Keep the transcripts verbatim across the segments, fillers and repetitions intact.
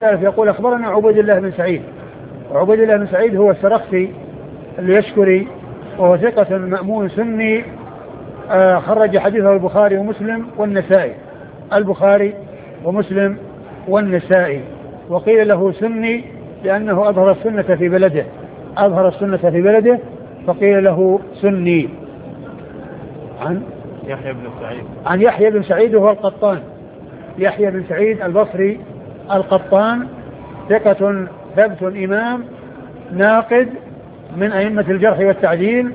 يقول أخبرنا عبيد الله بن سعيد. عبيد الله بن سعيد هو السرخسي اليشكري، وهو ثقة مأمون سني، آه خرج حديثه البخاري ومسلم والنسائي. البخاري ومسلم والنسائي. وقيل له سني لأنه أظهر السنة في بلده أظهر السنة في بلده فقيل له سني. عن يحيى بن سعيد عن يحيى بن سعيد وهو القطان. يحيى بن سعيد البصري القطان، ثقة ثبت إمام ناقد من أئمة الجرح والتعديل،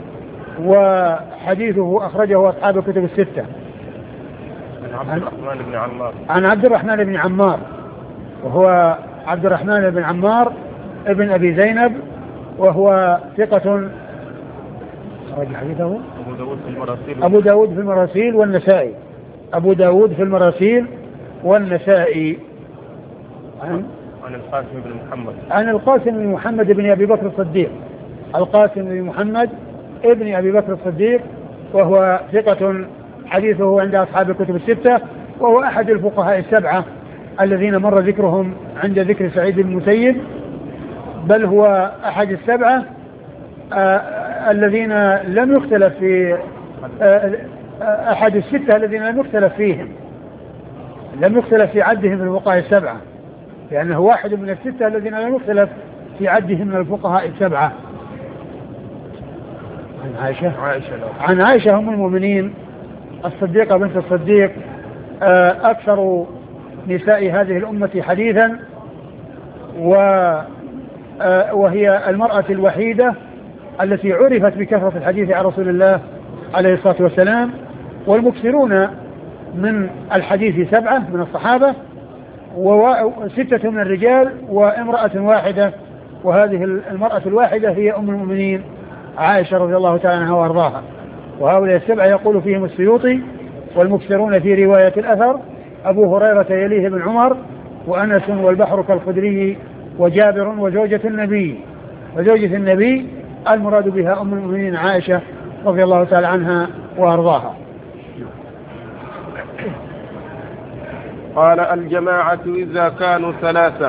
وحديثه أخرجه أصحاب الكتب الستة. عن عبد الرحمن بن عمار عن عبد الرحمن بن عمار، وهو عبد الرحمن بن عمار ابن أبي زينب، وهو ثقة أخرج حديثه أبو داود في المراسيل أبو داود في المراسيل والنسائي. أبو داود في المراسيل والنسائي. عن عن القاسم بن محمد عن القاسم بن محمد بن أبي بكر الصديق. القاسم بن محمد ابن أبي بكر الصديق، وهو ثقة حديثه عند أصحاب الكتب الستة، وهو أحد الفقهاء السبعة الذين مر ذكرهم عند ذكر سعيد بن المسيب، بل هو أحد السبعة آه الذين لم يختلف في آه أحد الستة الذين لم يختلف فيهم لم يختلف في عدهم من الفقهاء السبعة، لأنه واحد من الستة الذين لم يختلف في عدهم من الفقهاء السبعة. عن عائشة عائشة عن عائشة أم المؤمنين الصديقة بنت الصديق، أكثر نساء هذه الأمة حديثا، وهي المرأة الوحيدة التي عرفت بكثرة الحديث عن رسول الله عليه الصلاة والسلام. والمكثرون من الحديث سبعة من الصحابة وستة من الرجال وامرأة واحدة، وهذه المرأة الواحدة هي أم المؤمنين عائشة رضي الله تعالى عنها وأرضاها. وهؤلاء السبعة يقول فيهم السيوطي: والمكثرون في رواية الأثر أبو هريرة يليه بن عمر وأنس والبحر كالخدري وجابر وزوجة النبي. وزوجة النبي المراد بها أم المؤمنين عائشة رضي الله تعالى عنها وأرضاها. قال: الجماعة إذا كانوا ثلاثة